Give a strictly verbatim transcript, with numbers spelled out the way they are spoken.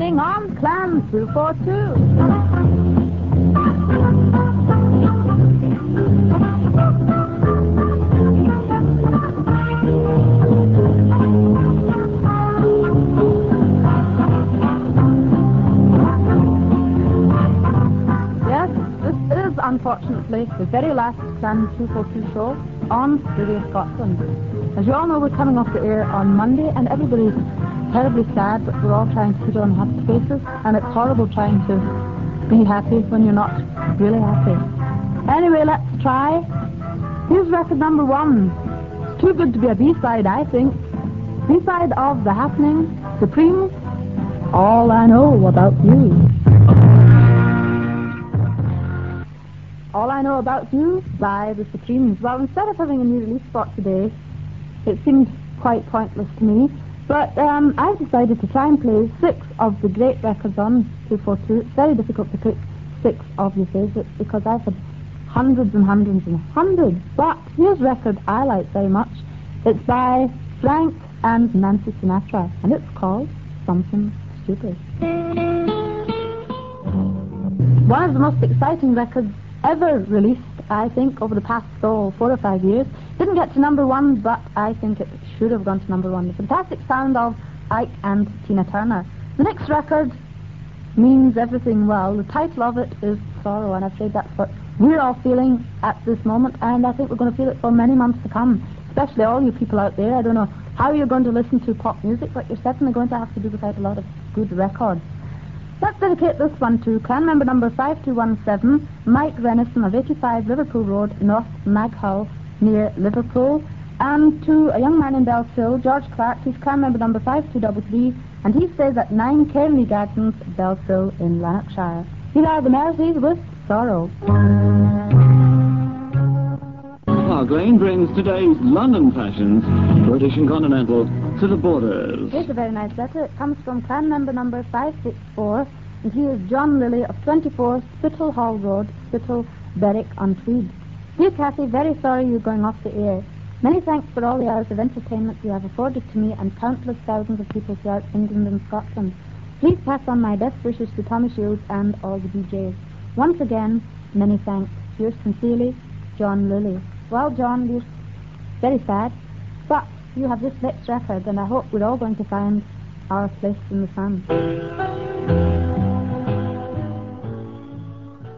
happening on Clan two forty-two. Yes, this is unfortunately the very last Clan two forty-two show on Radio Scotland. As you all know, we're coming off the air on Monday, and everybody's terribly sad, but we're all trying to put on happy faces, and it's horrible trying to be happy when you're not really happy. Anyway, let's try. Here's record number one. It's too good to be a B-side, I think. B-side of The Happening, Supremes, All I Know About You. All I Know About You by The Supremes. Well, instead of having a new release spot today, it seemed quite pointless to me. But um, I've decided to try and play six of the great records on two forty-two. It's very difficult to pick six of your favourites because I've had hundreds and hundreds and hundreds. But here's a record I like very much. It's by Frank and Nancy Sinatra, and it's called Something Stupid. One of the most exciting records ever released, I think, over the past oh, four or five years. Didn't get to number one, but I think it should have gone to number one. The fantastic sound of Ike and Tina Turner. The next record means everything well. The title of it is Sorrow, and I've said that's what we're all feeling at this moment, and I think we're going to feel it for many months to come, especially all you people out there. I don't know how you're going to listen to pop music, but you're certainly going to have to do without a lot of good records. Let's dedicate this one to clan member number five two one seven, Mike Renison of eighty-five Liverpool Road, North Maghull, near Liverpool, and to a young man in Belfield, George Clark. He's clan member number five two three three, and he stays at nine Cairnley Gardens, Belfield, in Lanarkshire. Here are the Merseys with Sorrow. Park Lane brings today's London fashions, British and continental, to the borders. Here's a very nice letter. It comes from clan member number five six four, and he is John Lilly of twenty-four Spittal Hall Road, Spittal, Berwick on Tweed. Dear Cathy, very sorry you're going off the air. Many thanks for all the hours of entertainment you have afforded to me and countless thousands of people throughout England and Scotland. Please pass on my best wishes to Tommy Shields and all the D Js. Once again, many thanks. Yours sincerely, John Lilly. Well, John, we're very sad, but you have this next record, and I hope we're all going to find our place in the sun.